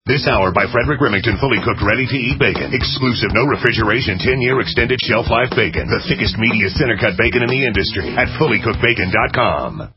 This hour by Frederick Remington, fully cooked, ready-to-eat bacon. Exclusive, no refrigeration, 10-year extended shelf life bacon. The thickest, meatiest, center-cut bacon in the industry at fullycookedbacon.com.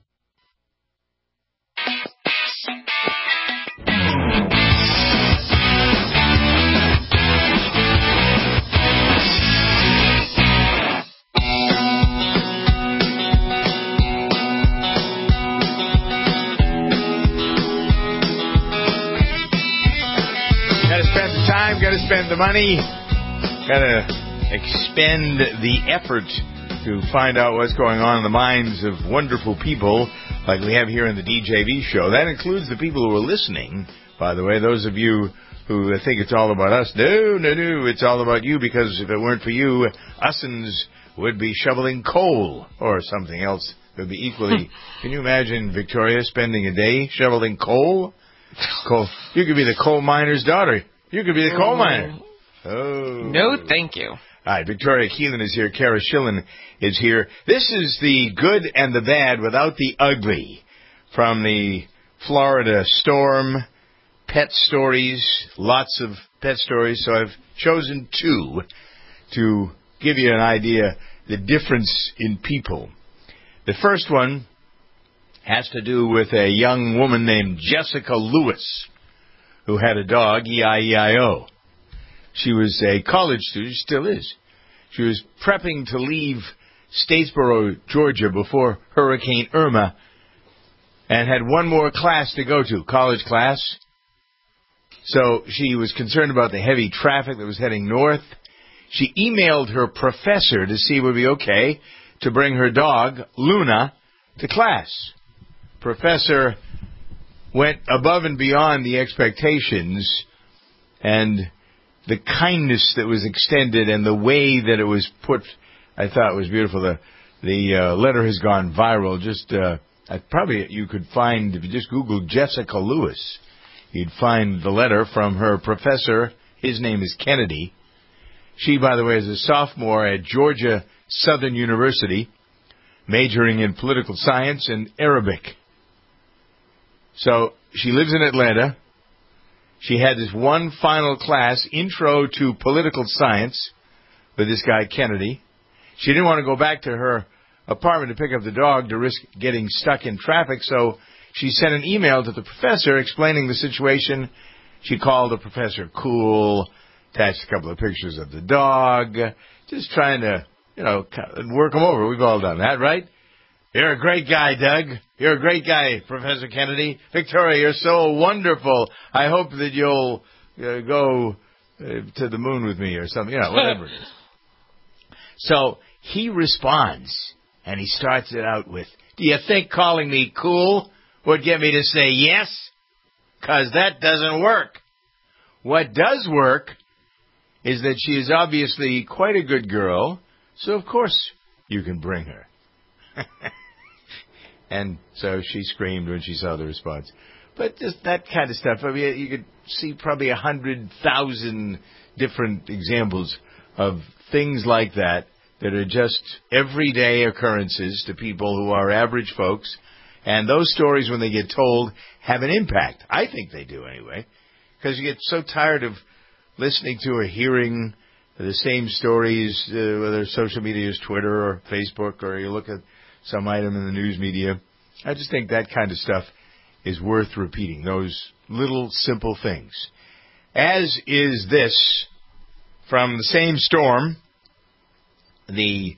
Got to spend the money, got to expend the effort to find out what's going on in the minds of wonderful people like we have here in the DJV show. That includes the people who are listening, by the way. Those of you who think it's all about us, no, it's all about you, because if it weren't for you, us'ns would be shoveling coal or something else that would be equally. Can you imagine Victoria spending a day shoveling coal? You could be the coal miner's daughter. You could be the coal miner. Oh. No, thank you. All right, Victoria Keelan is here. Kara Schillen is here. This is the good and the bad without the ugly from the Florida storm. Pet stories, lots of pet stories. So I've chosen two to give you an idea the difference in people. The first one has to do with a young woman named Jessica Lewis, who had a dog, E-I-E-I-O. She was a college student, she still is. She was prepping to leave Statesboro, Georgia, before Hurricane Irma, and had one more class to go to, college class. So she was concerned about the heavy traffic that was heading north. She emailed her professor to see if it would be okay to bring her dog, Luna, to class. Professor went above and beyond the expectations, and the kindness that was extended and the way that it was put, I thought was beautiful. The letter has gone viral. Just probably you could find, if you just Google Jessica Lewis, you'd find the letter from her professor. His name is Kennedy. She, by the way, is a sophomore at Georgia Southern University, majoring in political science and Arabic. So she lives in Atlanta. She had this one final class, Intro to Political Science, with this guy Kennedy. She didn't want to go back to her apartment to pick up the dog to risk getting stuck in traffic, so she sent an email to the professor explaining the situation. She called the professor cool, attached a couple of pictures of the dog, just trying to, work him over. We've all done that, right? You're a great guy, Doug. You're a great guy, Professor Kennedy. Victoria, you're so wonderful. I hope that you'll go to the moon with me or something, whatever it is. So he responds, and he starts it out with, do you think calling me cool would get me to say yes? 'Cause that doesn't work. What does work is that she is obviously quite a good girl, so of course you can bring her. And so she screamed when she saw the response. But just that kind of stuff. I mean, you could see probably 100,000 different examples of things like that are just everyday occurrences to people who are average folks. And those stories, when they get told, have an impact. I think they do anyway. Because you get so tired of listening to or hearing the same stories, whether social media is Twitter or Facebook, or you look at some item in the news media. I just think that kind of stuff is worth repeating, those little simple things. As is this, from the same storm, there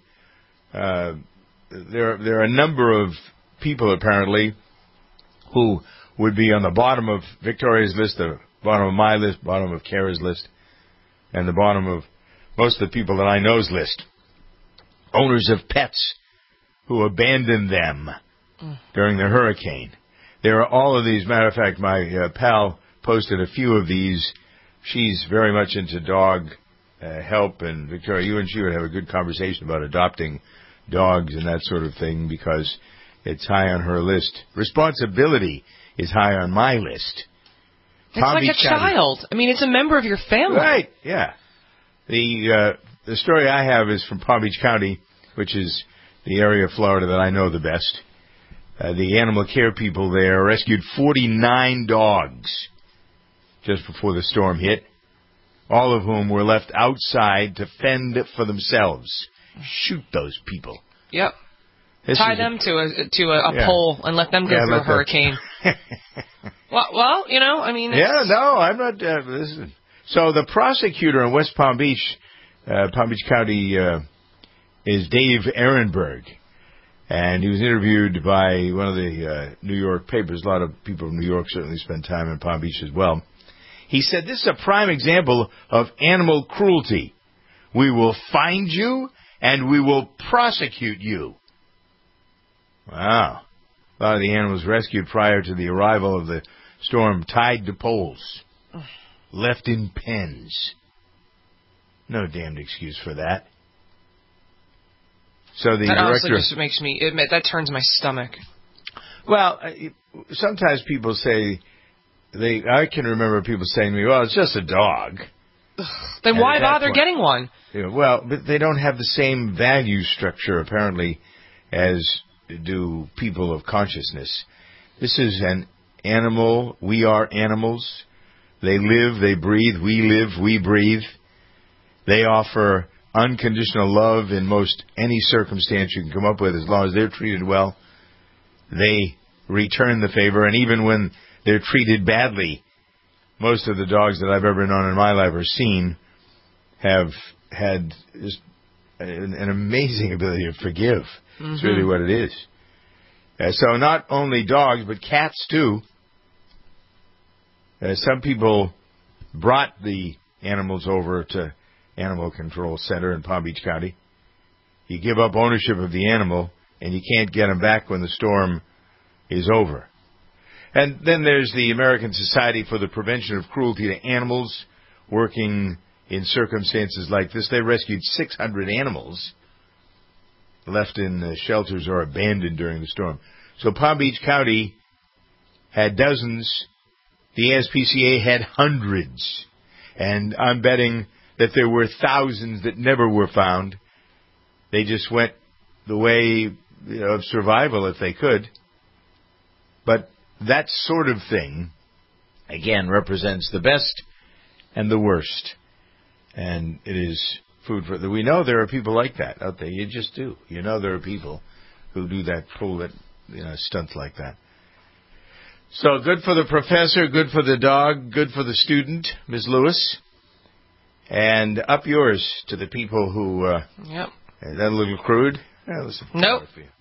are a number of people, apparently, who would be on the bottom of Victoria's list, the bottom of my list, bottom of Kara's list, and the bottom of most of the people that I know's list. Owners of pets who abandoned them during the hurricane. There are all of these. Matter of fact, my pal posted a few of these. She's very much into dog help, and Victoria, you and she would have a good conversation about adopting dogs and that sort of thing, because it's high on her list. Responsibility is high on my list. It's like a child. I mean, it's a member of your family. Right, yeah. The story I have is from Palm Beach County, which is the area of Florida that I know the best. The animal care people there rescued 49 dogs just before the storm hit, all of whom were left outside to fend for themselves. Shoot those people. Yep. Tie them to a pole and let them go through a hurricane. Well, I mean... I'm not... So the prosecutor in West Palm Beach County, is Dave Ehrenberg. And he was interviewed by one of the New York papers. A lot of people from New York certainly spend time in Palm Beach as well. He said, this is a prime example of animal cruelty. We will find you and we will prosecute you. Wow. A lot of the animals rescued prior to the arrival of the storm tied to poles, left in pens. No damned excuse for that. So the that director just makes me admit that turns my stomach. Well, sometimes people say I can remember people saying to me, "Well, it's just a dog." Then why bother getting one? Well, but they don't have the same value structure apparently as do people of consciousness. This is an animal. We are animals. They live, they breathe. We live, we breathe. They offer unconditional love in most any circumstance you can come up with as long as they're treated well. They return the favor, and even when they're treated badly, most of the dogs that I've ever known in my life or seen have had just an amazing ability to forgive. Mm-hmm. It's really what it is. So not only dogs, but cats too. Some people brought the animals over to Animal Control Center in Palm Beach County. You give up ownership of the animal, and you can't get them back when the storm is over. And then there's the American Society for the Prevention of Cruelty to Animals, working in circumstances like this. They rescued 600 animals left in shelters or abandoned during the storm. So Palm Beach County had dozens. The ASPCA had hundreds. And I'm betting that there were thousands that never were found. They just went the way of survival if they could. But that sort of thing, again, represents the best and the worst. And it is food for... We know there are people like that out there. You just do. You know there are people who do that, pull that, stunts like that. So good for the professor, good for the dog, good for the student, Ms. Lewis. And up yours to the people who... Yep. Is that a little crude? Nope.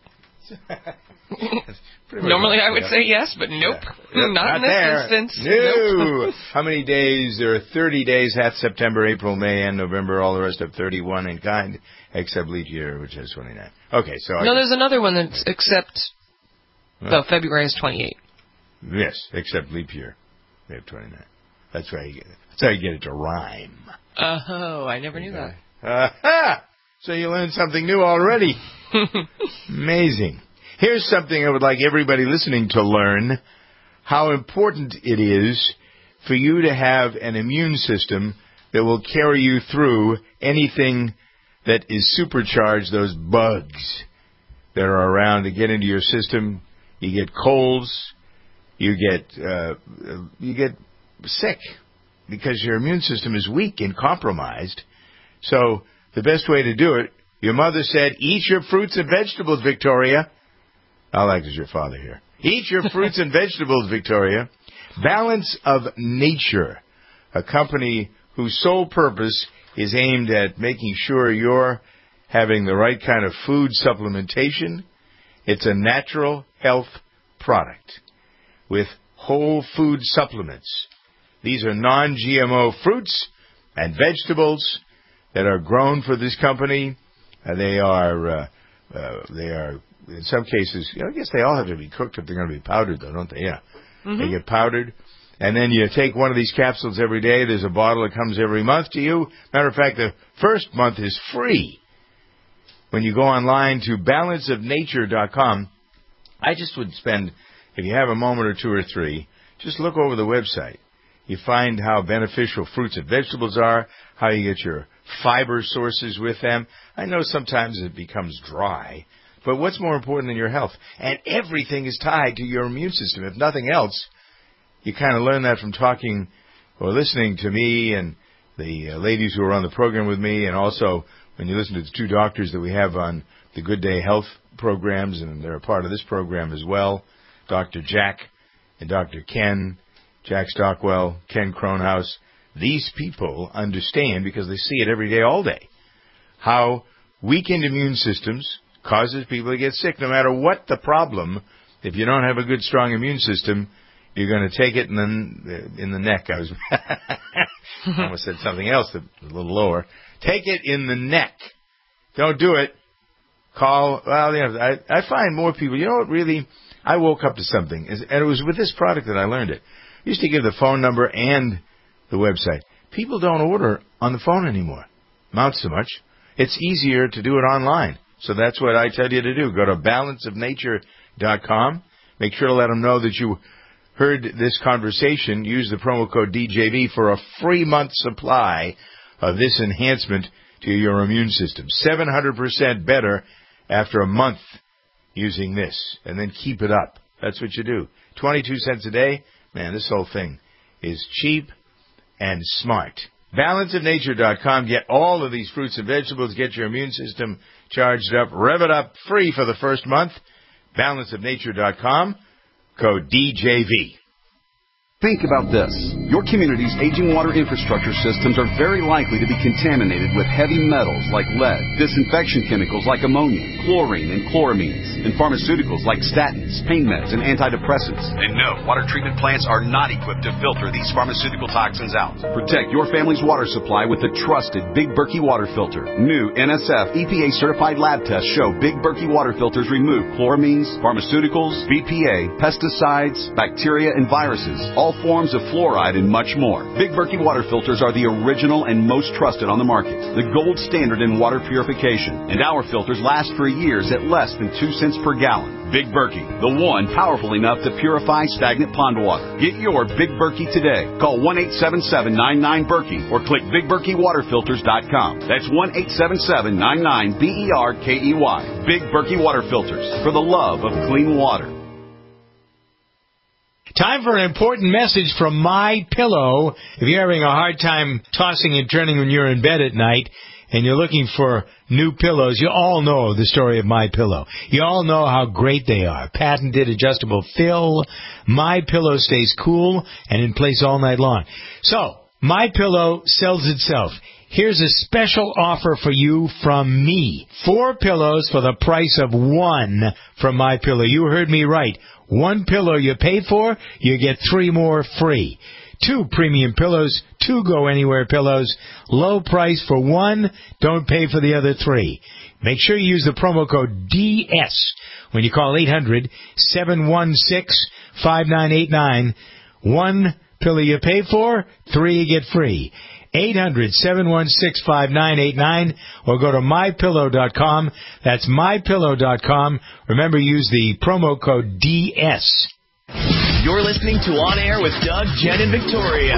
Normally I would say yes, but nope. Yeah. Not in this instance. No. Nope. How many days? There are 30 days, half September, April, May, and November. All the rest of 31 in kind, except leap year, which is 29. Okay, so... No, there's another one that's except... So February is 28. Yes, except leap year. We have 29. That's how you get it to rhyme. Oh, I never knew that. Aha! So you learned something new already. Amazing. Here's something I would like everybody listening to learn, how important it is for you to have an immune system that will carry you through anything that is supercharged, those bugs that are around to get into your system. You get colds, you get sick because your immune system is weak and compromised. So the best way to do it, your mother said, eat your fruits and vegetables, Victoria. I'll act as your father here. Eat your fruits and vegetables, Victoria. Balance of Nature, a company whose sole purpose is aimed at making sure you're having the right kind of food supplementation. It's a natural health product with whole food supplements. These are non-GMO fruits and vegetables that are grown for this company. They are in some cases, I guess they all have to be cooked if they're going to be powdered, though, don't they? Yeah. Mm-hmm. They get powdered. And then you take one of these capsules every day. There's a bottle that comes every month to you. Matter of fact, the first month is free. When you go online to balanceofnature.com, I just would spend, if you have a moment or two or three, just look over the website. You find how beneficial fruits and vegetables are, how you get your fiber sources with them. I know sometimes it becomes dry, but what's more important than your health? And everything is tied to your immune system. If nothing else, you kind of learn that from talking who are listening to me and the ladies who are on the program with me, and also when you listen to the two doctors that we have on the Good Day Health programs, and they're a part of this program as well, Dr. Jack and Dr. Ken, Jack Stockwell, Ken Kronhaus. These people understand, because they see it every day, all day, how weakened immune systems causes people to get sick. No matter what the problem, if you don't have a good, strong immune system, you're going to take it in the neck. I almost said something else a little lower. Take it in the neck. Don't do it. Call. Well, I find more people. You know what? Really, I woke up to something, and it was with this product that I learned it. I used to give the phone number and the website. People don't order on the phone anymore. Amounts so much. It's easier to do it online. So that's what I tell you to do. Go to balanceofnature.com. Make sure to let them know that you heard this conversation. Use the promo code DJV for a free month supply of this enhancement to your immune system. 700% better after a month using this. And then keep it up. That's what you do. 22 cents a day. Man, this whole thing is cheap and smart. Balanceofnature.com. Get all of these fruits and vegetables. Get your immune system charged up. Rev it up free for the first month. Balanceofnature.com. Code DJV. Think about this. Your community's aging water infrastructure systems are very likely to be contaminated with heavy metals like lead, disinfection chemicals like ammonia, chlorine and chloramines, and pharmaceuticals like statins, pain meds, and antidepressants. And no, water treatment plants are not equipped to filter these pharmaceutical toxins out. Protect your family's water supply with the trusted Big Berkey water filter. New NSF EPA-certified lab tests show Big Berkey water filters remove chloramines, pharmaceuticals, BPA, pesticides, bacteria, and viruses, all forms of fluoride, and much more. Big Berkey water filters are the original and most trusted on the market, the gold standard in water purification, and our filters last for years at less than 2 cents per gallon. Big Berkey, the one powerful enough to purify stagnant pond water. Get your Big Berkey today. Call 1-877-99-BERKEY or click BigBerkeyWaterFilters.com. That's 1-877-99-BERKEY. Big Berkey Water Filters, for the love of clean water. Time for an important message from MyPillow. If you're having a hard time tossing and turning when you're in bed at night and you're looking for new pillows, you all know the story of MyPillow. You all know how great they are. Patented adjustable fill. MyPillow stays cool and in place all night long. So, MyPillow sells itself. Here's a special offer for you from me. 4 pillows for the price of 1 from MyPillow. You heard me right. 1 pillow you pay for, you get 3 more free. 2 premium pillows, 2 Go Anywhere pillows. Low price for 1, don't pay for the other 3. Make sure you use the promo code DS when you call 800-716-5989. 1 pillow you pay for, 3 you get free. 800-716-5989 or go to MyPillow.com. That's MyPillow.com. Remember, use the promo code DS. You're listening to On Air with Doug, Jen, and Victoria.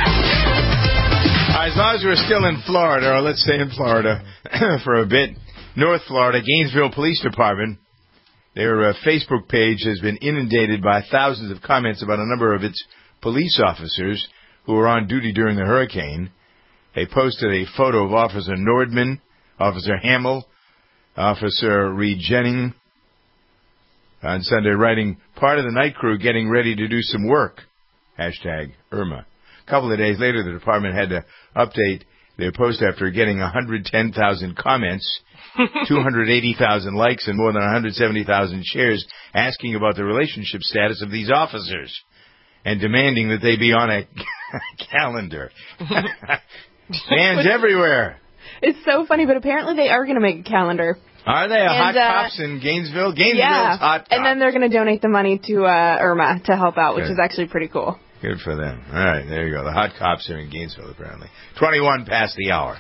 As long as we're still in Florida, or let's stay in Florida for a bit, North Florida, Gainesville Police Department, their Facebook page has been inundated by thousands of comments about a number of its police officers who were on duty during the hurricane. They posted a photo of Officer Nordman, Officer Hamill, Officer Reed Jennings on Sunday, writing, part of the night crew getting ready to do some work, hashtag Irma. A couple of days later, the department had to update their post after getting 110,000 comments, 280,000 likes, and more than 170,000 shares asking about the relationship status of these officers and demanding that they be on a calendar. Fans everywhere. It's so funny, but apparently they are going to make a calendar. Are they? Hot Cops in Gainesville? Gainesville's Hot Cops. And then they're going to donate the money to Irma to help out, which is actually pretty cool. Good for them. All right, there you go. The Hot Cops are in Gainesville, apparently. 21 past the hour.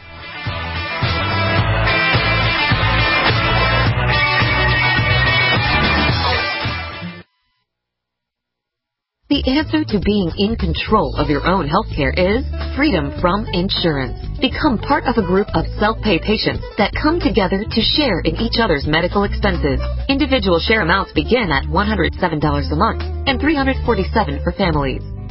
The answer to being in control of your own healthcare is freedom from insurance. Become part of a group of self-pay patients that come together to share in each other's medical expenses. Individual share amounts begin at $107 a month and $347 for families.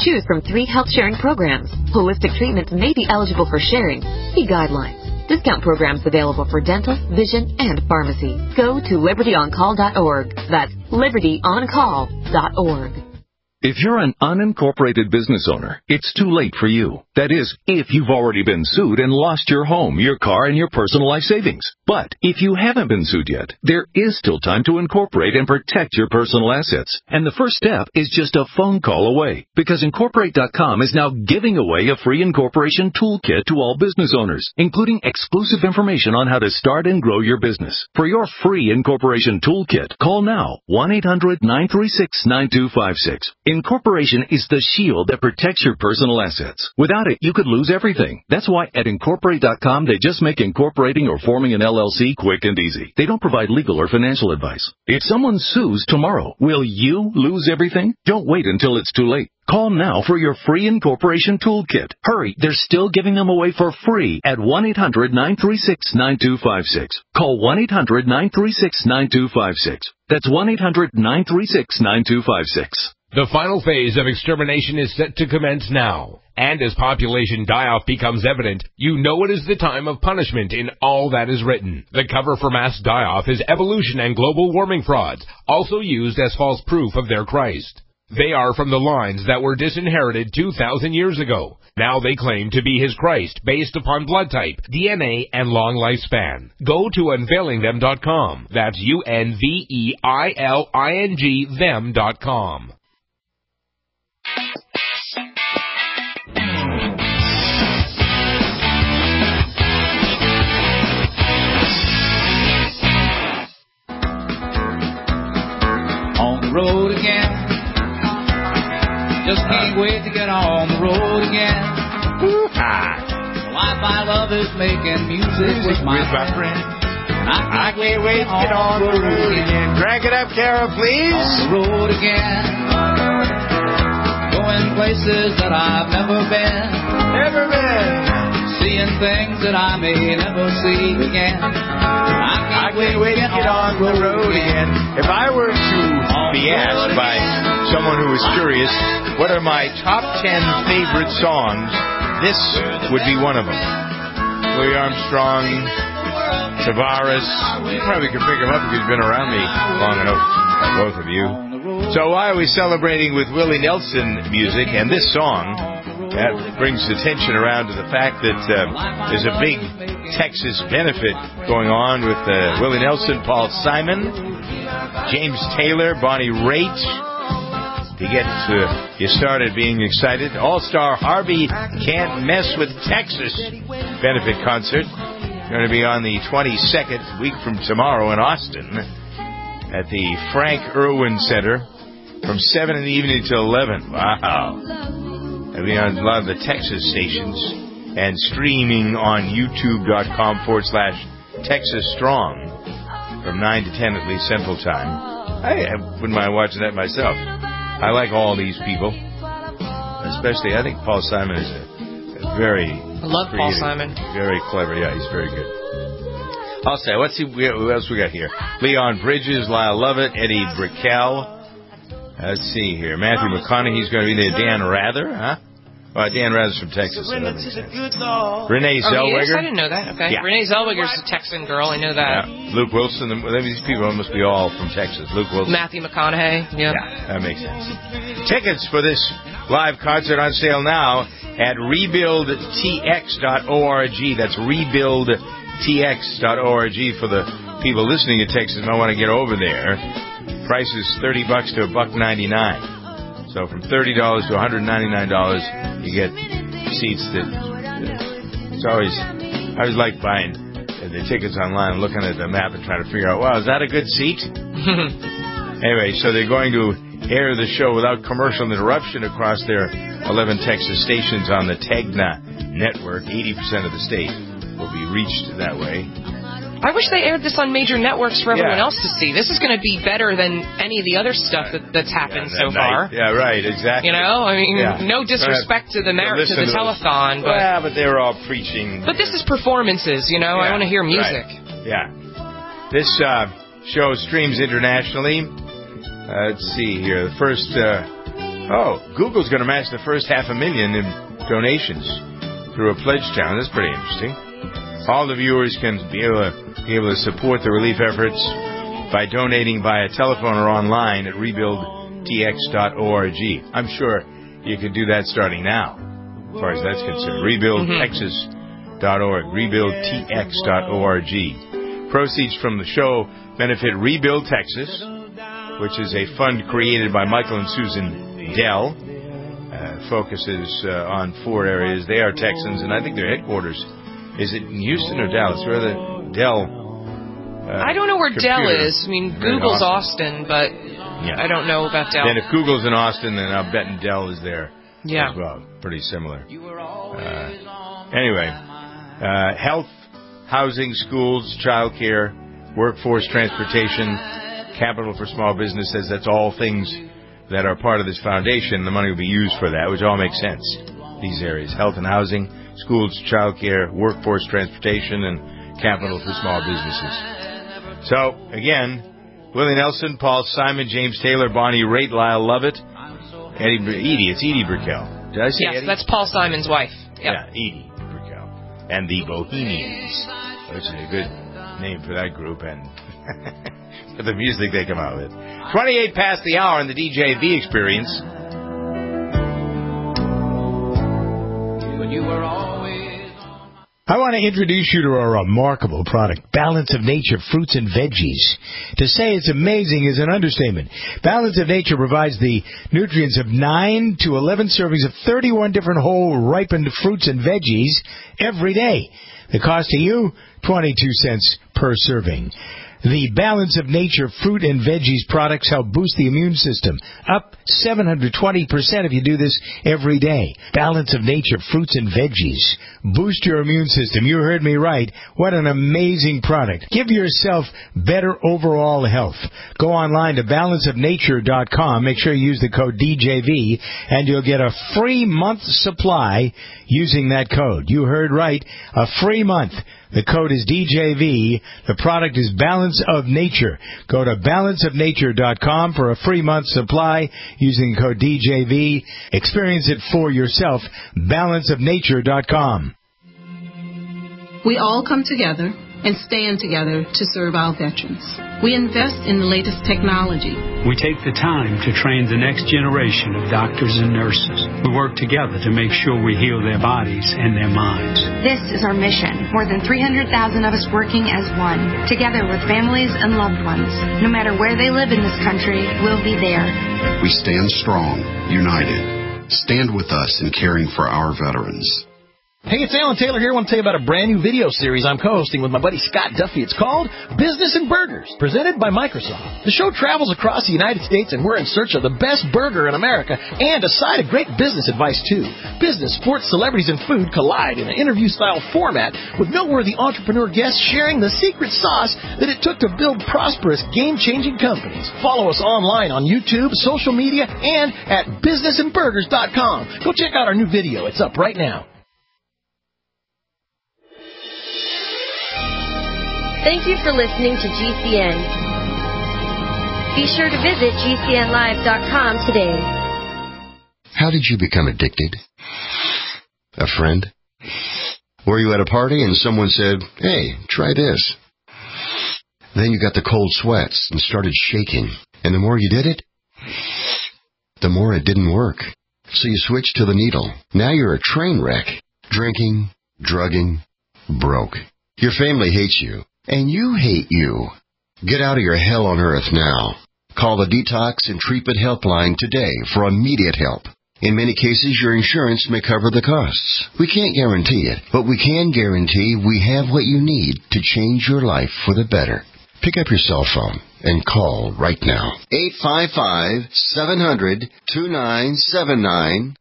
Choose from 3 health sharing programs. Holistic treatments may be eligible for sharing. See guidelines. Discount programs available for dental, vision, and pharmacy. Go to libertyoncall.org. That's libertyoncall.org. If you're an unincorporated business owner, it's too late for you. That is, if you've already been sued and lost your home, your car, and your personal life savings. But if you haven't been sued yet, there is still time to incorporate and protect your personal assets. And the first step is just a phone call away, because Incorporate.com is now giving away a free incorporation toolkit to all business owners, including exclusive information on how to start and grow your business. For your free incorporation toolkit, call now 1-800-936-9256. Incorporation is the shield that protects your personal assets. Without it, you could lose everything. That's why at Incorporate.com, they just make incorporating or forming an LLC quick and easy. They don't provide legal or financial advice. If someone sues tomorrow, will you lose everything? Don't wait until it's too late. Call now for your free incorporation toolkit. Hurry, they're still giving them away for free at 1-800-936-9256. Call 1-800-936-9256. That's 1-800-936-9256. The final phase of extermination is set to commence now. And as population die-off becomes evident, you know it is the time of punishment in all that is written. The cover for mass die-off is evolution and global warming frauds, also used as false proof of their Christ. They are from the lines that were disinherited 2,000 years ago. Now they claim to be his Christ based upon blood type, DNA, and long lifespan. Go to unveilingthem.com. That's UNVEILING them.com. On the road again. Just can't wait to get on the road again. The life I love is making music with my friend. I can't wait to get on the road again. Crank it up, Carol, please. On the road again. Going places that I've never been. Never been. Seeing things that I may never see again. I can't wait to get on the road again. If I were to be asked by someone who was curious, what are my top 10 favorite songs, this would be one of them. Louis Armstrong, Tavares. You probably could pick him up because he's been around me long enough, both of you. So why are we celebrating with Willie Nelson music? And this song, that brings attention around to the fact that there's a big Texas benefit going on with Willie Nelson, Paul Simon, James Taylor, Bonnie Raitt. To get you started being excited, All-Star Harvey Can't Mess with Texas benefit concert. Going to be on the 22nd, week from tomorrow in Austin at the Frank Irwin Center from 7 in the evening till 11. Wow. It'll be on a lot of the Texas stations and streaming on youtube.com/Texas Strong from 9 to 10 at least Central Time. I wouldn't mind watching that myself. I like all these people. Especially, I think Paul Simon is a very I love Paul Simon. Very clever. Yeah, he's very good. I'll say, what else we got here? Leon Bridges, Lyle Lovett, Eddie Brickell. Let's see here. Matthew McConaughey's going to be there. Dan Rather, huh? Well, Dan Rather's from Texas. So that makes sense. Renee Zellweger. Yes, I didn't know that. Okay. Yeah. Renee Zellweger's a Texan girl. I know that. Yeah. Luke Wilson. These people must be all from Texas. Luke Wilson. Matthew McConaughey. Yeah. Yeah, that makes sense. Tickets for this live concert on sale now at rebuildtx.org. That's rebuildtx.org for the people listening in Texas might want to get over there. Price is $30 to $1.99. So from $30 to $199, you get seats that it's always, I always like buying the tickets online and looking at the map and trying to figure out, wow, is that a good seat? Anyway, so they're going to air the show without commercial interruption across their 11 Texas stations on the Tegna network. 80% of the state will be reached that way. I wish they aired this on major networks for everyone else to see. This is going to be better than any of the other stuff that's happened so far. Yeah, right, exactly. You know, I mean, no disrespect to the telethon, but... Yeah, but they were all preaching. But this is performances, you know. I want to hear music. Right. Yeah. This show streams internationally. Let's see here. The first Oh, Google's going to match the first $500,000 in donations through a pledge challenge. That's pretty interesting. All the viewers can be able to support the relief efforts by donating via telephone or online at rebuildtx.org. I'm sure you can do that starting now, as far as that's concerned. Rebuildtexas.org, rebuildtx.org. Proceeds from the show benefit Rebuild Texas, which is a fund created by Michael and Susan Dell. Focuses on 4 areas. They are Texans, and I think their headquarters, is it in Houston or Dallas? Where the Dell I don't know where Dell is. I mean, Google's Austin, but I don't know about Dell. Then if Google's in Austin, then I'm betting Dell is there as well. Pretty similar. Anyway, health, housing, schools, child care, workforce, transportation, capital for small businesses, that's all things that are part of this foundation. The money will be used for that, which all makes sense. These areas, health and housing, schools, child care, workforce, transportation, and capital for small businesses. So, again, Willie Nelson, Paul Simon, James Taylor, Bonnie Raitt, Lyle Lovett, it's Edie Brickell. Did I say Eddie? Yes, that's Paul Simon's wife. Yep. Yeah, Edie Brickell. And the Bohemians, which is a good name for that group, and for the music they come out with. 28 past the hour in the DJ V Experience. When you were always... I want to introduce you to a remarkable product, Balance of Nature Fruits and Veggies. To say it's amazing is an understatement. Balance of Nature provides the nutrients of 9 to 11 servings of 31 different whole ripened fruits and veggies every day. The cost to you, 22 cents per serving. The Balance of Nature fruit and veggies products help boost the immune system up 720% if you do this every day. Balance of Nature fruits and veggies. Boost your immune system. You heard me right. What an amazing product. Give yourself better overall health. Go online to balanceofnature.com. Make sure you use the code DJV and you'll get a free month supply using that code. You heard right. A free month. The code is DJV. The product is Balance of Nature. Go to balanceofnature.com for a free month supply using the code DJV. Experience it for yourself. Balanceofnature.com. We all come together and stand together to serve our veterans. We invest in the latest technology. We take the time to train the next generation of doctors and nurses. We work together to make sure we heal their bodies and their minds. This is our mission. More than 300,000 of us working as one, together with families and loved ones. No matter where they live in this country, we'll be there. We stand strong, united. Stand with us in caring for our veterans. Hey, it's Alan Taylor here. I want to tell you about a brand new video series I'm co-hosting with my buddy Scott Duffy. It's called Business and Burgers, presented by Microsoft. The show travels across the United States, and we're in search of the best burger in America and a side of great business advice, too. Business, sports, celebrities, and food collide in an interview-style format with noteworthy entrepreneur guests sharing the secret sauce that it took to build prosperous, game-changing companies. Follow us online on YouTube, social media, and at businessandburgers.com. Go check out our new video. It's up right now. Thank you for listening to GCN. Be sure to visit GCNlive.com today. How did you become addicted? A friend? Were you at a party and someone said, "Hey, try this"? Then you got the cold sweats and started shaking. And the more you did it, the more it didn't work. So you switched to the needle. Now you're a train wreck. Drinking, drugging, broke. Your family hates you. And you hate you. Get out of your hell on earth now. Call the Detox and Treatment Helpline today for immediate help. In many cases, your insurance may cover the costs. We can't guarantee it, but we can guarantee we have what you need to change your life for the better. Pick up your cell phone and call right now. 855-700-2979.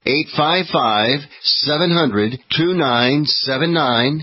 855-700-2979.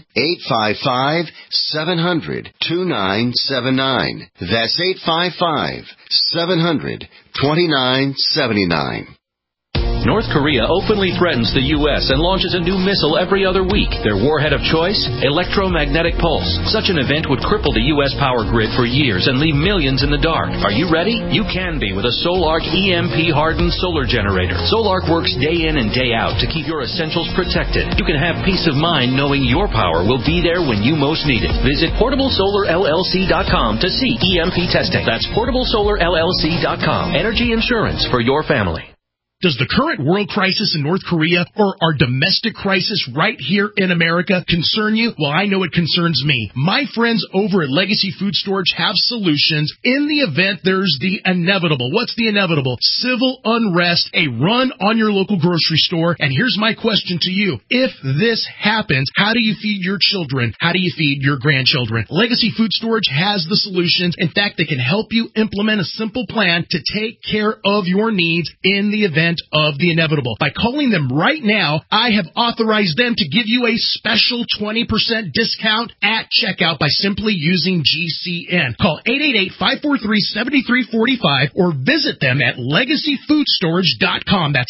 855-700-2979. That's 855-700-2979. North Korea openly threatens the U.S. and launches a new missile every other week. Their warhead of choice? Electromagnetic pulse. Such an event would cripple the U.S. power grid for years and leave millions in the dark. Are you ready? You can be with a Solark EMP-hardened solar generator. Solark works day in and day out to keep your essentials protected. You can have peace of mind knowing your power will be there when you most need it. Visit PortableSolarLLC.com to see EMP testing. That's PortableSolarLLC.com. Energy insurance for your family. Does the current world crisis in North Korea or our domestic crisis right here in America concern you? Well, I know it concerns me. My friends over at Legacy Food Storage have solutions in the event there's the inevitable. What's the inevitable? Civil unrest, a run on your local grocery store. And here's my question to you. If this happens, how do you feed your children? How do you feed your grandchildren? Legacy Food Storage has the solutions. In fact, they can help you implement a simple plan to take care of your needs in the event of the inevitable. By calling them right now, I have authorized them to give you a special 20% discount at checkout by simply using GCN. Call 888-543-7345 or visit them at LegacyFoodStorage.com. That's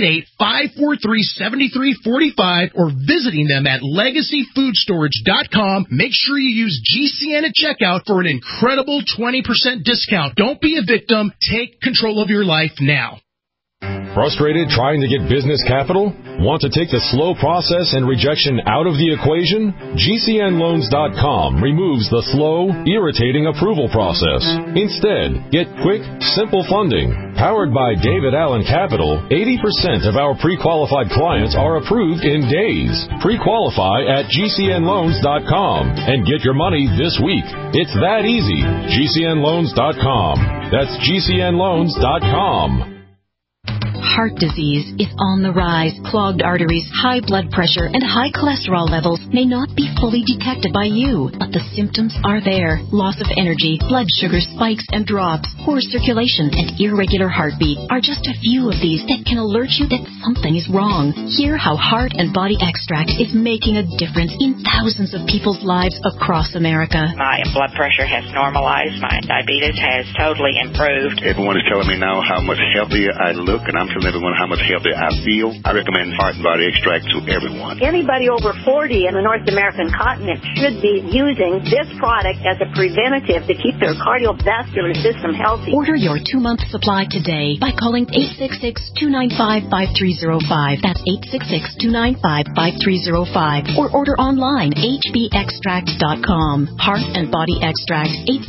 888-543-7345 or visiting them at LegacyFoodStorage.com. Make sure you use GCN at checkout for an incredible 20% discount. Don't be a victim. Take control of your life now. Frustrated trying to get business capital? Want to take the slow process and rejection out of the equation? GCNLoans.com removes the slow, irritating approval process. Instead, get quick, simple funding. Powered by David Allen Capital, 80% of our pre-qualified clients are approved in days. Pre-qualify at GCNLoans.com and get your money this week. It's that easy. GCNLoans.com. That's GCNLoans.com. Heart disease is on the rise. Clogged arteries, high blood pressure, and high cholesterol levels may not be fully detected by you, but the symptoms are there. Loss of energy, blood sugar spikes and drops, poor circulation, and irregular heartbeat are just a few of these that can alert you that something is wrong. Hear how Heart and Body Extract is making a difference in thousands of people's lives across America. My blood pressure has normalized. My diabetes has totally improved. Everyone is telling me now how much healthier I look, and I'm telling everyone how much healthier I feel. I recommend Heart and Body Extract to everyone. Anybody over 40 in the North American continent should be using this product as a preventative to keep their cardiovascular system healthy. Order your 2-month supply today by calling 866-295-5305. That's 866-295-5305. Or order online, hbextract.com. Heart and Body Extract,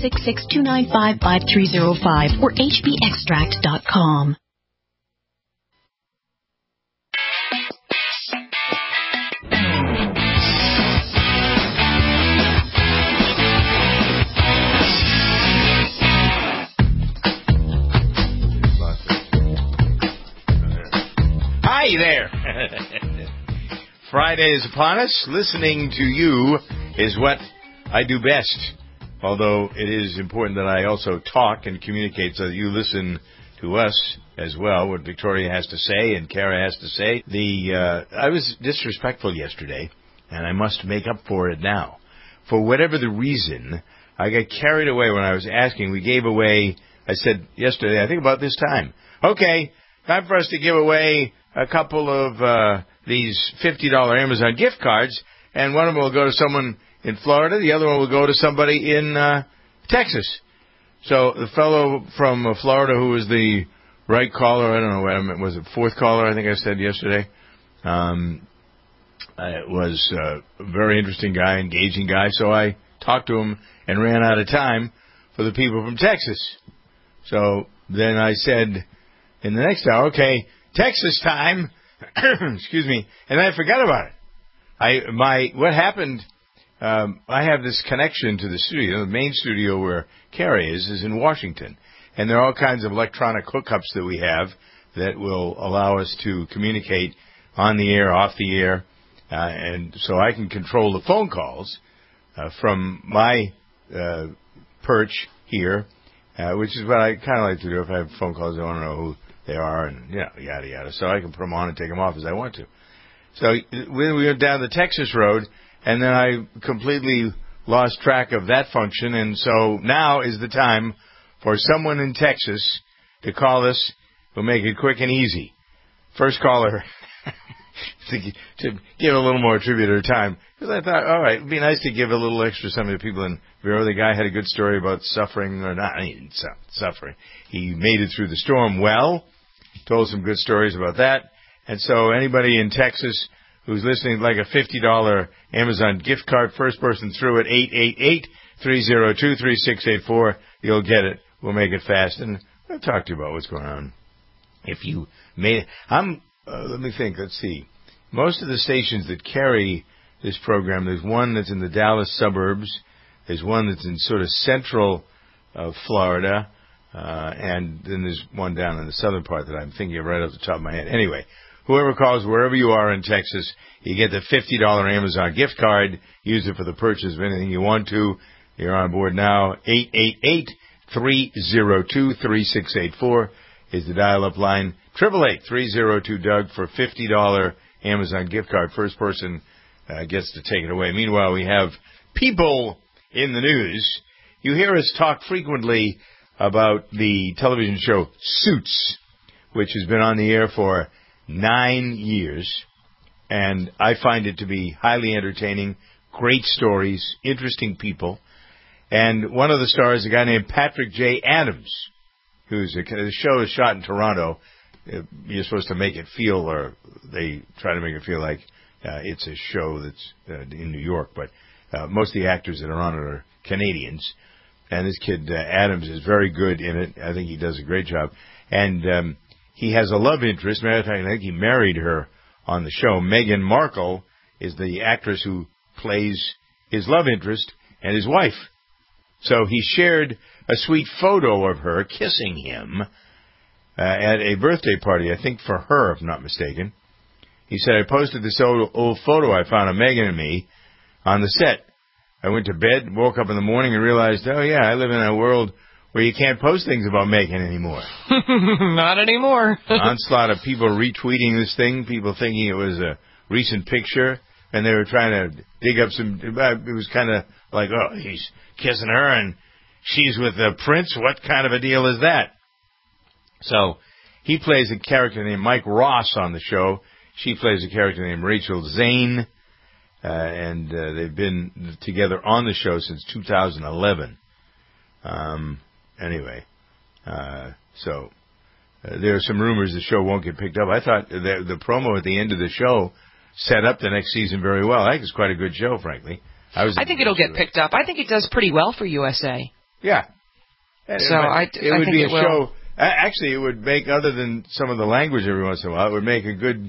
866-295-5305 or hbextract.com. Hi there. Friday is upon us. Listening to you is what I do best. Although it is important that I also talk and communicate so that you listen to us as well, what Victoria has to say and Kara has to say. I was disrespectful yesterday, and I must make up for it now. For whatever the reason, I got carried away when I was asking. We gave away, I said yesterday, I think about this time, okay, time for us to give away a couple of these $50 Amazon gift cards, and one of them will go to someone in Florida, the other one will go to somebody in Texas. So the fellow from Florida who was the right caller, I don't know, was it fourth caller, I think I said yesterday, was a very interesting guy, engaging guy, so I talked to him and ran out of time for the people from Texas. So then I said in the next hour, okay, Texas time, excuse me, and I forgot about it. What happened, I have this connection to the studio. The main studio where Carrie is in Washington, and there are all kinds of electronic hookups that we have that will allow us to communicate on the air, off the air, and so I can control the phone calls from my perch here, which is what I kind of like to do. If I have phone calls, I want to know who they are, and yada yada. So I can put them on and take them off as I want to. So we went down the Texas road, and then I completely lost track of that function. And so now is the time for someone in Texas to call us. We'll make it quick and easy. first caller, to give a little more tribute at a time. Because I thought, all right, it would be nice to give a little extra something to people in Vero. The guy had a good story about suffering, or not, he didn't suffering. He made it through the storm well, told some good stories about that. And so anybody in Texas who's listening, like a $50 Amazon gift card, first person through at 888-302-3684, you'll get it. We'll make it fast, and I'll talk to you about what's going on. If you may, let me think. Let's see. Most of the stations that carry this program, there's one that's in the Dallas suburbs. There's one that's in sort of central Florida. And then there's one down in the southern part that I'm thinking of right off the top of my head. Anyway, whoever calls, wherever you are in Texas, you get the $50 Amazon gift card. Use it for the purchase of anything you want to. You're on board now. 888-302-3684 is the dial-up line. 888-302-DOUG for $50 Amazon gift card. First person gets to take it away. Meanwhile, we have people in the news. You hear us talk frequently about the television show Suits, which has been on the air for 9 years. And I find it to be highly entertaining, great stories, interesting people. And one of the stars is a guy named Patrick J. Adams, the show is shot in Toronto. You're supposed to make it feel, or they try to make it feel like it's a show that's in New York, but most of the actors that are on it are Canadians. And this kid, Adams, is very good in it. I think he does a great job. And he has a love interest. Matter of fact, I think he married her on the show. Meghan Markle is the actress who plays his love interest and his wife. So he shared a sweet photo of her kissing him at a birthday party, I think for her, if I'm not mistaken. He said, I posted this old photo I found of Meghan and me on the set. I went to bed, woke up in the morning and realized, oh yeah, I live in a world where you can't post things about Meghan anymore. Not anymore. Onslaught of people retweeting this thing, people thinking it was a recent picture, and they were trying to dig up some, it was kind of like, oh, he's kissing her and she's with the prince. What kind of a deal is that? So he plays a character named Mike Ross on the show. She plays a character named Rachel Zane. And they've been together on the show since 2011. Anyway, so there are some rumors the show won't get picked up. I thought the promo at the end of the show set up the next season very well. I think it's quite a good show, frankly. I think it'll get picked up. I think it does pretty well for USA. Yeah. So I think it would be a show. Actually, it would make, other than some of the language every once in a while, it would make a good.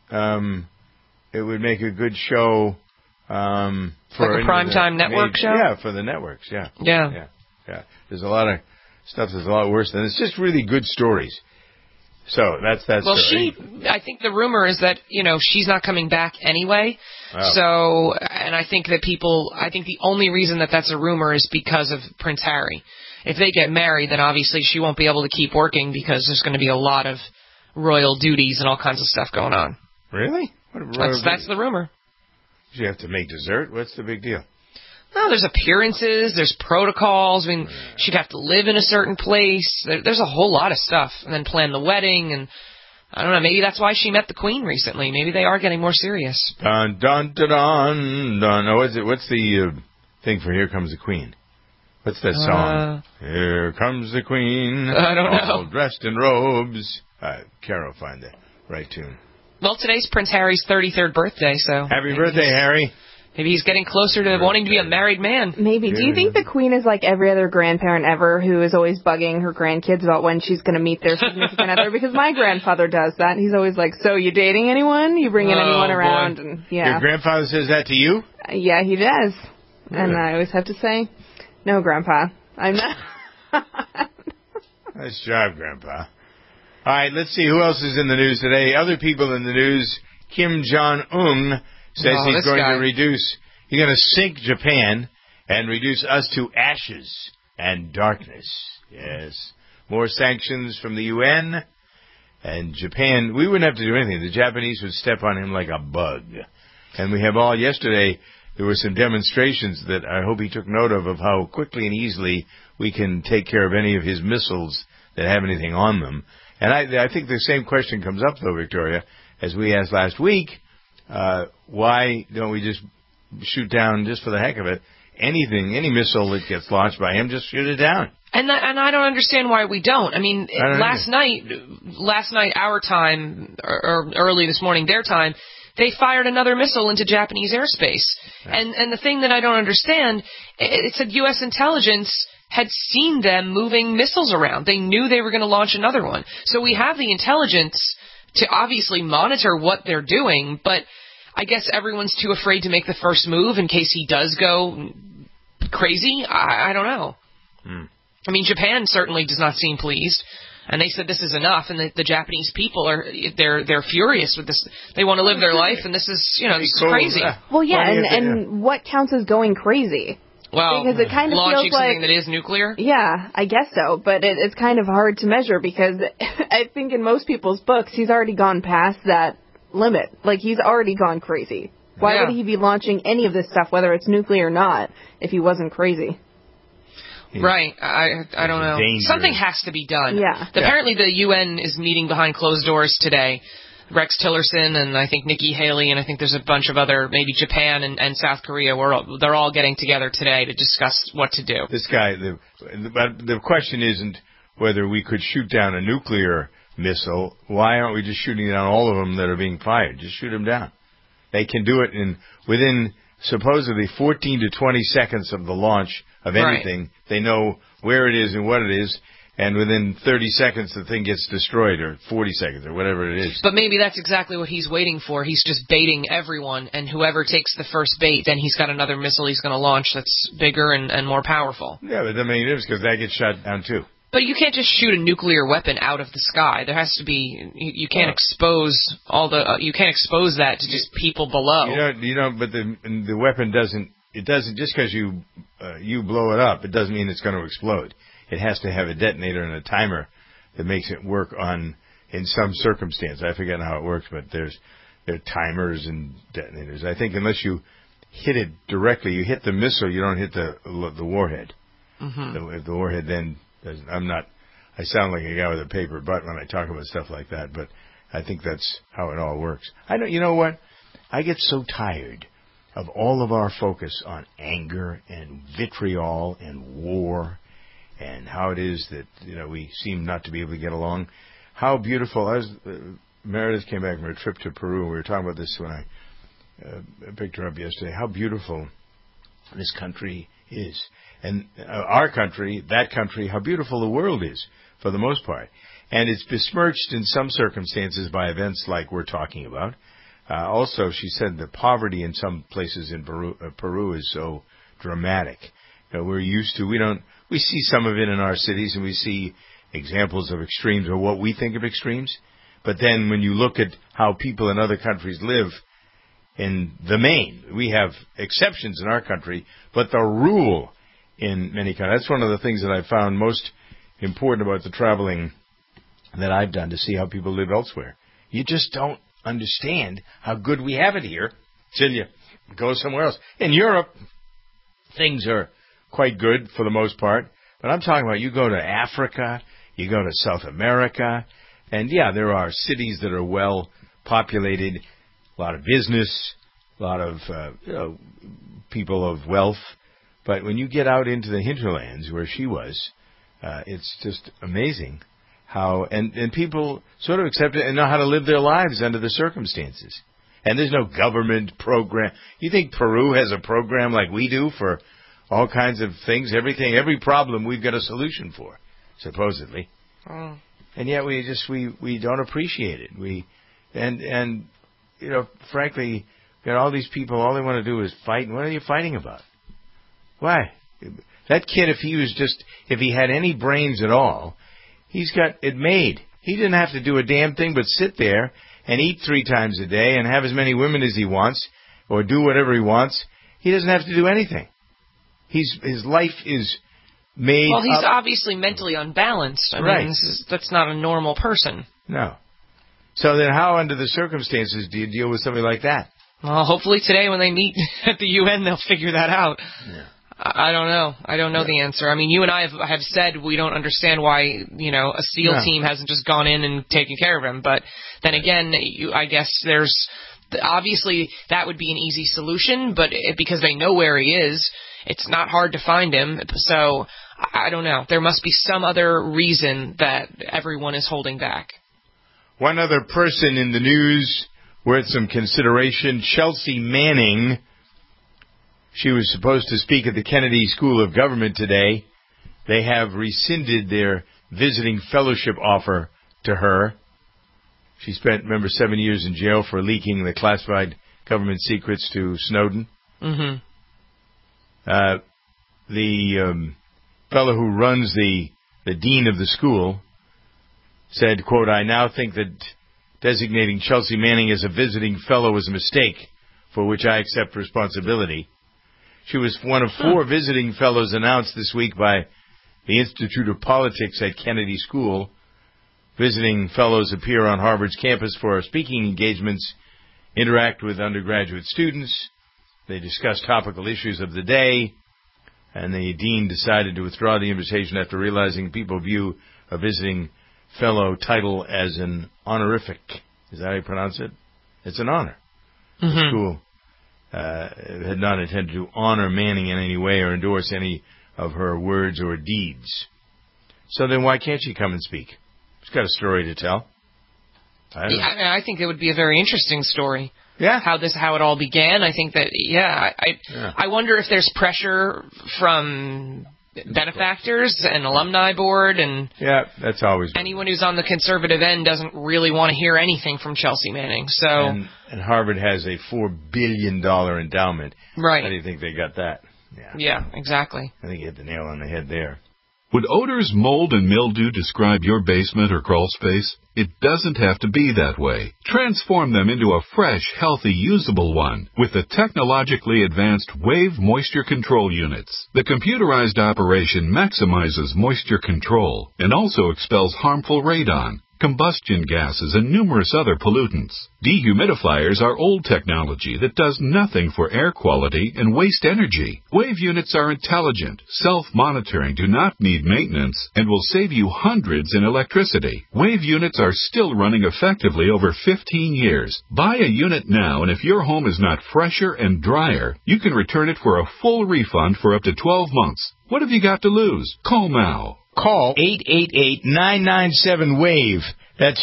It would make a good show. For like a primetime network show? Yeah, for the networks, yeah. There's a lot of stuff that's a lot worse than it's just really good stories. So that's well, story. I think the rumor is that, she's not coming back anyway. Oh. So, and I think that I think the only reason that that's a rumor is because of Prince Harry. If they get married, then obviously she won't be able to keep working because there's going to be a lot of royal duties and all kinds of stuff going on. Really? That's the rumor. You have to make dessert? What's the big deal? Well, there's appearances, there's protocols. I mean, she'd have to live in a certain place. There's a whole lot of stuff. And then plan the wedding. And I don't know, maybe that's why she met the Queen recently. Maybe they are getting more serious. Dun, dun, dun, dun, dun. Oh, what's the thing for Here Comes the Queen? What's that song? Here comes the Queen. I don't know. All dressed in robes. Carol, find the right tune. Well, today's Prince Harry's 33rd birthday, so... Happy birthday, Harry. Maybe he's getting closer to wanting to be a married man. Maybe. Do you think the Queen is like every other grandparent ever who is always bugging her grandkids about when she's going to meet their significant other? Because my grandfather does that. He's always like, so you dating anyone? You bringing anyone around? And yeah. Your grandfather says that to you? Yeah, he does. Really? And I always have to say, no, Grandpa. I'm not. Nice job, Grandpa. All right, let's see who else is in the news today. Other people in the news, Kim Jong-un says he's going to sink Japan and reduce us to ashes and darkness. Yes. More sanctions from the UN and Japan. We wouldn't have to do anything. The Japanese would step on him like a bug. And we have yesterday, there were some demonstrations that I hope he took note of how quickly and easily we can take care of any of his missiles that have anything on them. And I think the same question comes up, though, Victoria, as we asked last week. Why don't we just shoot down, just for the heck of it, anything, any missile that gets launched by him, just shoot it down? And I don't understand why we don't. I mean, last night our time, or early this morning their time, they fired another missile into Japanese airspace. And the thing that I don't understand, it said U.S. intelligence had seen them moving missiles around. They knew they were going to launch another one. So we have the intelligence to obviously monitor what they're doing, but I guess everyone's too afraid to make the first move in case he does go crazy. I don't know. I mean, Japan certainly does not seem pleased, and they said this is enough, and the Japanese people they're furious with this. They want to live their life, and this is, this is crazy. Well, yeah, and what counts as going crazy? Well, because it kind of launching feels like something that is nuclear? Yeah, I guess so, but it's kind of hard to measure because I think in most people's books, he's already gone past that limit. Like, he's already gone crazy. Why would he be launching any of this stuff, whether it's nuclear or not, if he wasn't crazy? Right. I don't know. Dangerous. Something has to be done. Yeah. Apparently the UN is meeting behind closed doors today. Rex Tillerson and I think Nikki Haley and I think there's a bunch of other, maybe Japan and South Korea, they're all getting together today to discuss what to do. This guy, the question isn't whether we could shoot down a nuclear missile. Why aren't we just shooting down all of them that are being fired? Just shoot them down. They can do it within supposedly 14 to 20 seconds of the launch of anything. Right. They know where it is and what it is. And within 30 seconds, the thing gets destroyed, or 40 seconds, or whatever it is. But maybe that's exactly what he's waiting for. He's just baiting everyone, and whoever takes the first bait, then he's got another missile he's going to launch that's bigger and more powerful. Yeah, but I mean, it is because that gets shot down, too. But you can't just shoot a nuclear weapon out of the sky. There has to be, you can't expose you can't expose that to just people below. But the weapon doesn't just because you blow it up, it doesn't mean it's going to explode. It has to have a detonator and a timer that makes it work in some circumstance. I forget how it works, but there are timers and detonators. I think unless you hit it directly, you hit the missile, you don't hit the warhead. Mm-hmm. If the warhead then I sound like a guy with a paper butt when I talk about stuff like that, but I think that's how it all works. You know what? I get so tired of all of our focus on anger and vitriol and war and how it is that, we seem not to be able to get along. How beautiful. Meredith came back from a trip to Peru. We were talking about this when I picked her up yesterday. How beautiful this country is. And our country, that country, how beautiful the world is, for the most part. And it's besmirched in some circumstances by events like we're talking about. Also, she said the poverty in some places in Peru is so dramatic. We're used to, we see some of it in our cities, and we see examples of extremes or what we think of extremes. But then when you look at how people in other countries live, in the main, we have exceptions in our country, but the rule in many countries, that's one of the things that I found most important about the traveling that I've done to see how people live elsewhere. You just don't understand how good we have it here till you go somewhere else. In Europe, things are quite good for the most part, but I'm talking about you go to Africa, you go to South America, and yeah, there are cities that are well populated, a lot of business, a lot of people of wealth, but when you get out into the hinterlands where she was, it's just amazing how and people sort of accept it and know how to live their lives under the circumstances. And there's no government program. You think Peru has a program like we do for all kinds of things, every problem we've got a solution for, supposedly. Oh. And yet we don't appreciate it. And frankly, all these people, all they want to do is fight. What are you fighting about? Why? That kid, if he had any brains at all, he's got it made. He didn't have to do a damn thing but sit there and eat 3 times a day and have as many women as he wants or do whatever he wants. He doesn't have to do anything. His life is made Well, he's obviously mentally unbalanced. I mean, that's not a normal person. No. So then how, under the circumstances, do you deal with somebody like that? Well, hopefully today when they meet at the UN, they'll figure that out. Yeah. I don't know. I don't know the answer. I mean, you and I have said we don't understand why, a SEAL team hasn't just gone in and taken care of him. But then again, I guess obviously that would be an easy solution, but because they know where he is, it's not hard to find him. So I don't know. There must be some other reason that everyone is holding back. One other person in the news worth some consideration, Chelsea Manning. She was supposed to speak at the Kennedy School of Government today. They have rescinded their visiting fellowship offer to her. She spent, remember, 7 years in jail for leaking the classified government secrets to Snowden. Mm-hmm. The fellow who runs the dean of the school said, quote, "I now think that designating Chelsea Manning as a visiting fellow was a mistake for which I accept responsibility." She was one of 4 visiting fellows announced this week by the Institute of Politics at Kennedy School. Visiting fellows appear on Harvard's campus for speaking engagements, interact with undergraduate students. They discuss topical issues of the day, and the dean decided to withdraw the invitation after realizing people view a visiting fellow title as an honorific. Is that how you pronounce it? It's an honor. Mm-hmm. The school had not intended to honor Manning in any way or endorse any of her words or deeds. So then why can't she come and speak? She's got a story to tell. I think it would be a very interesting story. Yeah. How it all began. I think that, I wonder if there's pressure from benefactors and alumni board and that's always anyone who's on the conservative end doesn't really want to hear anything from Chelsea Manning. So and Harvard has a $4 billion endowment. Right. How do you think they got that? Yeah, exactly. I think you hit the nail on the head there. Would odors, mold, and mildew describe your basement or crawl space? It doesn't have to be that way. Transform them into a fresh, healthy, usable one with the technologically advanced Wave Moisture Control Units. The computerized operation maximizes moisture control and also expels harmful radon, combustion gases, and numerous other pollutants. Dehumidifiers are old technology that does nothing for air quality and waste energy. Wave units are intelligent, self-monitoring, do not need maintenance, and will save you hundreds in electricity. Wave units are still running effectively over 15 years. Buy a unit now, and if your home is not fresher and drier, you can return it for a full refund for up to 12 months. What have you got to lose? Call now. Call 888-997-WAVE. That's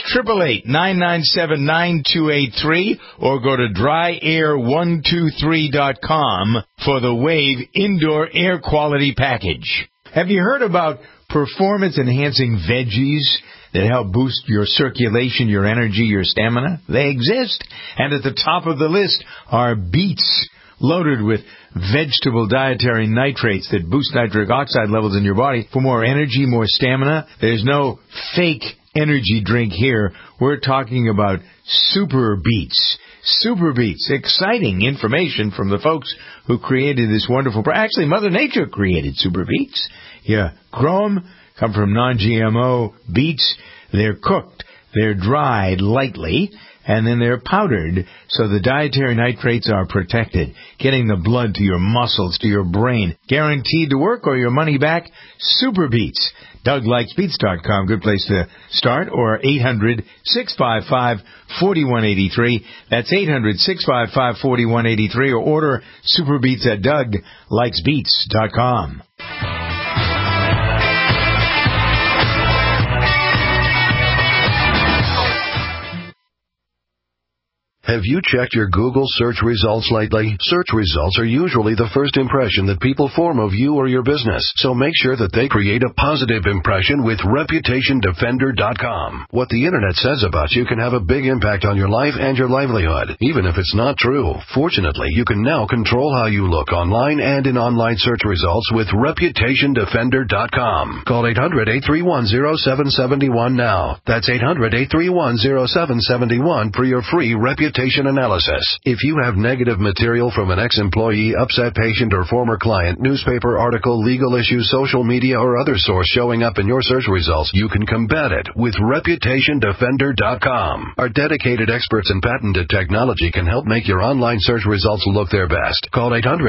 888-997-9283, or go to dryair123.com for the Wave Indoor Air Quality Package. Have you heard about performance-enhancing veggies that help boost your circulation, your energy, your stamina? They exist. And at the top of the list are beets, loaded with vegetable dietary nitrates that boost nitric oxide levels in your body for more energy, more stamina. There's no fake energy drink here. We're talking about Super Beets. Super Beets. Exciting information from the folks who created this wonderful... Actually, Mother Nature created Super Beets. You grow them, come from non-GMO beets. They're cooked. They're dried lightly, and then they're powdered so the dietary nitrates are protected, getting the blood to your muscles, to your brain. Guaranteed to work or your money back. Super Beets. DougLikesBeets.com, good place to start, or 800-655-4183. That's 800-655-4183, or order Super Beets at DougLikesBeets.com. Have you checked your Google search results lately? Search results are usually the first impression that people form of you or your business, so make sure that they create a positive impression with ReputationDefender.com. What the Internet says about you can have a big impact on your life and your livelihood, even if it's not true. Fortunately, you can now control how you look online and in online search results with ReputationDefender.com. Call 800-831-0771 now. That's 800-831-0771 for your free Reputation reputation analysis. If you have negative material from an ex-employee, upset patient, or former client, newspaper article, legal issue, social media, or other source showing up in your search results, you can combat it with ReputationDefender.com. Our dedicated experts in patented technology can help make your online search results look their best. Call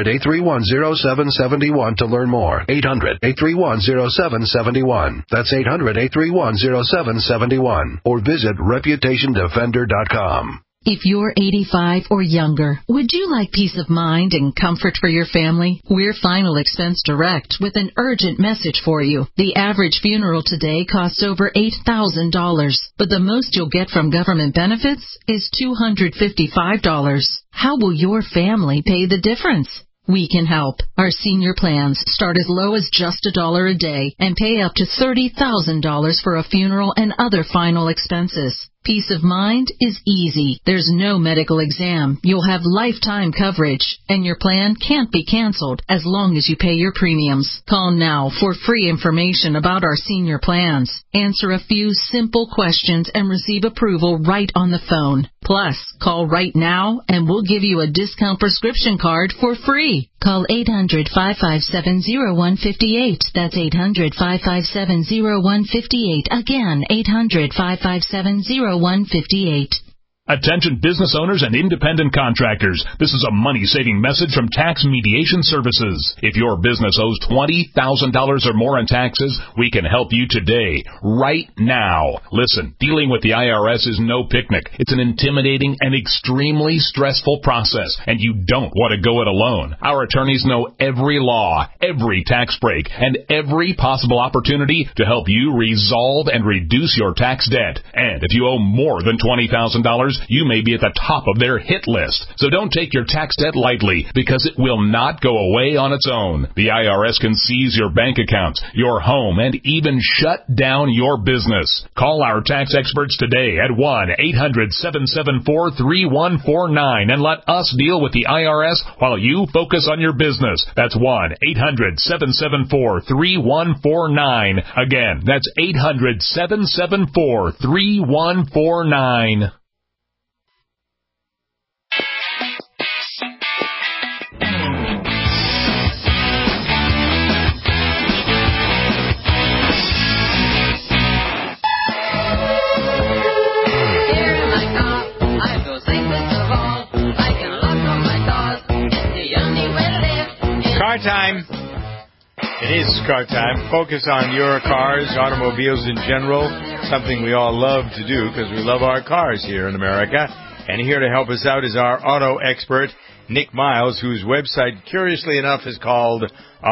800-831-0771 to learn more. 800-831-0771. That's 800-831-0771. Or visit ReputationDefender.com. If you're 85 or younger, would you like peace of mind and comfort for your family? We're Final Expense Direct with an urgent message for you. The average funeral today costs over $8,000, but the most you'll get from government benefits is $255. How will your family pay the difference? We can help. Our senior plans start as low as just $1 a day and pay up to $30,000 for a funeral and other final expenses. Peace of mind is easy. There's no medical exam. You'll have lifetime coverage, and your plan can't be canceled as long as you pay your premiums. Call now for free information about our senior plans. Answer a few simple questions and receive approval right on the phone. Plus, call right now and we'll give you a discount prescription card for free. Call 800-557-0158. That's 800-557-0158. Again, 800-557-0158. Attention business owners and independent contractors. This is a money-saving message from Tax Mediation Services. If your business owes $20,000 or more in taxes, we can help you today, right now. Listen, dealing with the IRS is no picnic. It's an intimidating and extremely stressful process, and you don't want to go it alone. Our attorneys know every law, every tax break, and every possible opportunity to help you resolve and reduce your tax debt. And if you owe more than $20,000, you may be at the top of their hit list. So don't take your tax debt lightly, because it will not go away on its own. The IRS can seize your bank accounts, your home, and even shut down your business. Call our tax experts today at 1-800-774-3149 and let us deal with the IRS while you focus on your business. That's 1-800-774-3149. Again, that's 800-774-3149. Car time. It is car time. Focus on your cars, automobiles in general, something we all love to do because we love our cars here in America. And here to help us out is our auto expert, Nick Miles, whose website, curiously enough, is called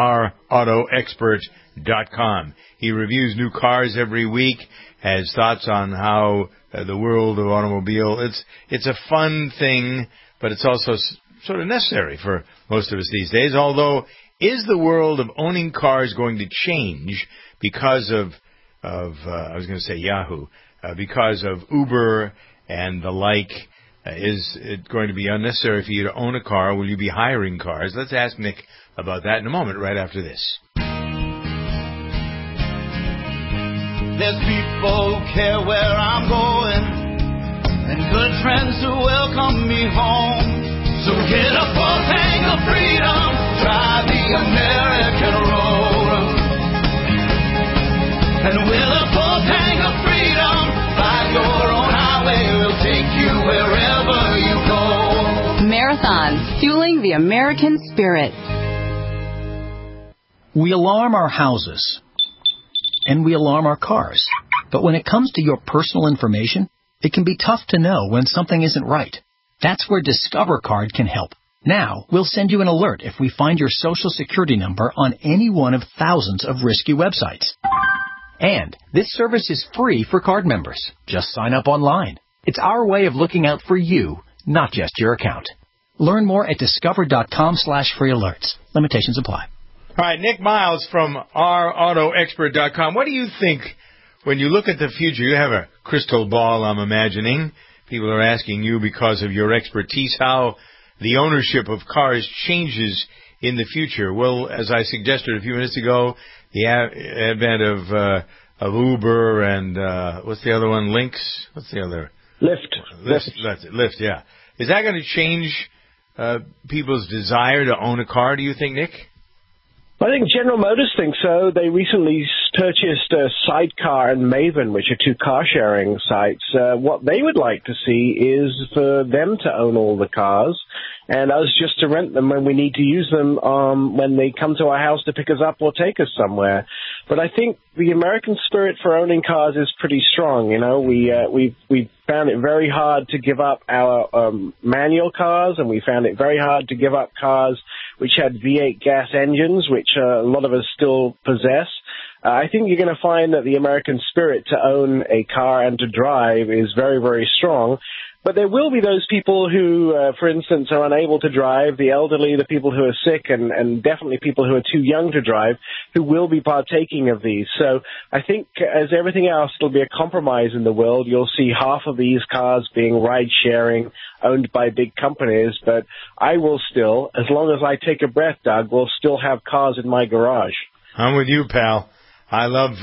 ourautoexpert.com. He reviews new cars every week, has thoughts on how the world of automobile, it's a fun thing, but it's also sort of necessary for most of us these days. Although, is the world of owning cars going to change because of I was going to say Yahoo, because of Uber and the like? Is it going to be unnecessary for you to own a car? Will you be hiring cars? Let's ask Nick about that in a moment, right after this. There's people who care where I'm going, and good friends who welcome me home. So get a full tank of freedom, try the American road. And with a full tank of freedom, find your own highway, we'll take you wherever you go. Marathon, fueling the American spirit. We alarm our houses, and we alarm our cars. But when it comes to your personal information, it can be tough to know when something isn't right. That's where Discover Card can help. Now, we'll send you an alert if we find your Social Security number on any one of thousands of risky websites. And this service is free for card members. Just sign up online. It's our way of looking out for you, not just your account. Learn more at discover.com/free alerts. Limitations apply. All right, Nick Miles from ourautoexpert.com. What do you think when you look at the future? You have a crystal ball, I'm imagining. People are asking you, because of your expertise, how the ownership of cars changes in the future. Well, as I suggested a few minutes ago, the advent of Uber and what's the other one? Lynx? What's the other? Lyft. That's it. Lyft, yeah. Is that going to change people's desire to own a car, do you think, Nick? I think General Motors thinks so. They recently purchased Sidecar and Maven, which are two car-sharing sites. What they would like to see is for them to own all the cars and us just to rent them when we need to use them when they come to our house to pick us up or take us somewhere. But I think the American spirit for owning cars is pretty strong. You know, we found it very hard to give up our manual cars, and we found it very hard to give up cars which had V8 gas engines, which a lot of us still possess. I think you're going to find that the American spirit to own a car and to drive is very, very strong. But there will be those people who, for instance, are unable to drive, the elderly, the people who are sick, and definitely people who are too young to drive, who will be partaking of these. So I think, as everything else, it'll be a compromise in the world. You'll see half of these cars being ride-sharing, owned by big companies, but I will still, as long as I take a breath, Doug, will still have cars in my garage. I'm with you, pal. I love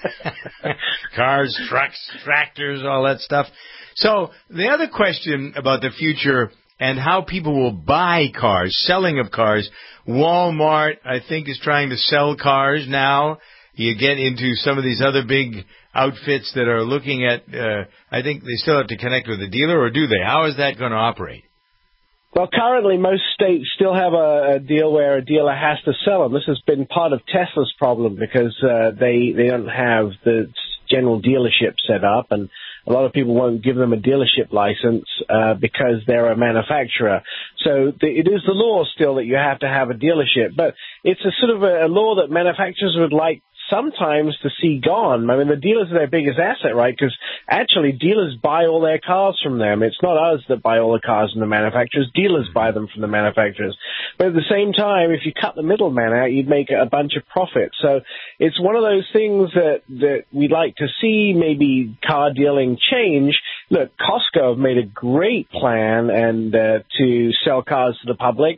cars, trucks, tractors, all that stuff. So the other question about the future and how people will buy cars, selling of cars, Walmart, I think, is trying to sell cars now. You get into some of these other big outfits that are looking at, I think they still have to connect with a dealer, or do they? How is that going to operate? Well, currently most states still have a deal where a dealer has to sell them. This has been part of Tesla's problem because they don't have the general dealership set up, and a lot of people won't give them a dealership license because they're a manufacturer. So it is the law still that you have to have a dealership, but it's a sort of a law that manufacturers would like sometimes to see gone. I mean, the dealers are their biggest asset, right? Because actually dealers buy all their cars from them. It's not us that buy all the cars from the manufacturers. Dealers buy them from the manufacturers. But at the same time, if you cut the middleman out, you'd make a bunch of profit. So it's one of those things that we'd like to see maybe car dealing change. Look, Costco have made a great plan and to sell cars to the public.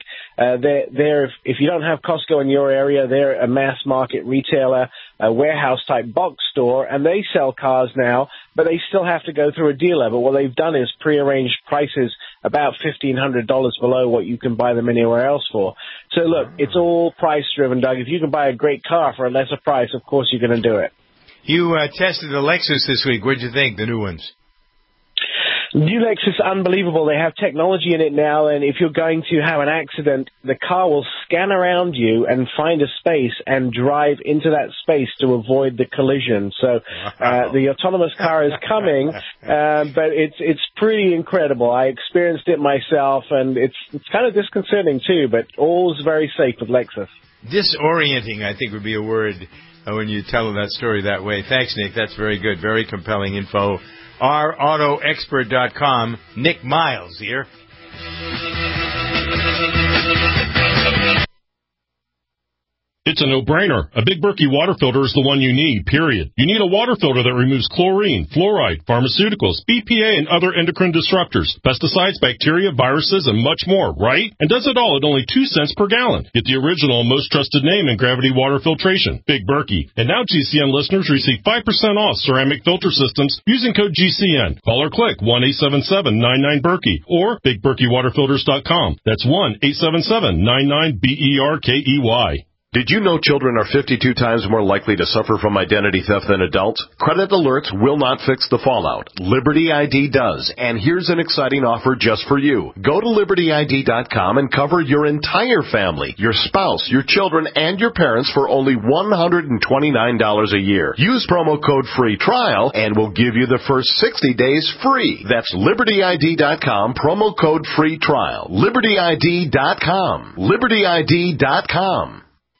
If you don't have Costco in your area, they're a mass market retailer, a warehouse-type box store, and they sell cars now, but they still have to go through a dealer. But what they've done is prearranged prices about $1,500 below what you can buy them anywhere else for. So, look, it's all price-driven, Doug. If you can buy a great car for a lesser price, of course you're going to do it. You tested the Lexus this week. What did you think, the new ones? New Lexus, unbelievable. They have technology in it now, and if you're going to have an accident, the car will scan around you and find a space and drive into that space to avoid the collision. So the autonomous car is coming, but it's pretty incredible. I experienced it myself, and it's kind of disconcerting too, but all's very safe with Lexus. Disorienting, I think, would be a word when you tell that story that way. Thanks, Nick. That's very good. Very compelling info. OurAutoExpert.com. Nick Miles here. It's a no-brainer. A Big Berkey water filter is the one you need, period. You need a water filter that removes chlorine, fluoride, pharmaceuticals, BPA, and other endocrine disruptors, pesticides, bacteria, viruses, and much more, right? And does it all at only 2 cents per gallon. Get the original and most trusted name in gravity water filtration, Big Berkey. And now GCN listeners receive 5% off ceramic filter systems using code GCN. Call or click 1-877-99-BERKEY or BigBerkeyWaterFilters.com. That's 1-877-99-BERKEY. Did you know children are 52 times more likely to suffer from identity theft than adults? Credit alerts will not fix the fallout. Liberty ID does, and here's an exciting offer just for you. Go to LibertyID.com and cover your entire family, your spouse, your children, and your parents for only $129 a year. Use promo code FREE TRIAL, and we'll give you the first 60 days free. That's LibertyID.com, promo code FREE TRIAL. LibertyID.com. LibertyID.com.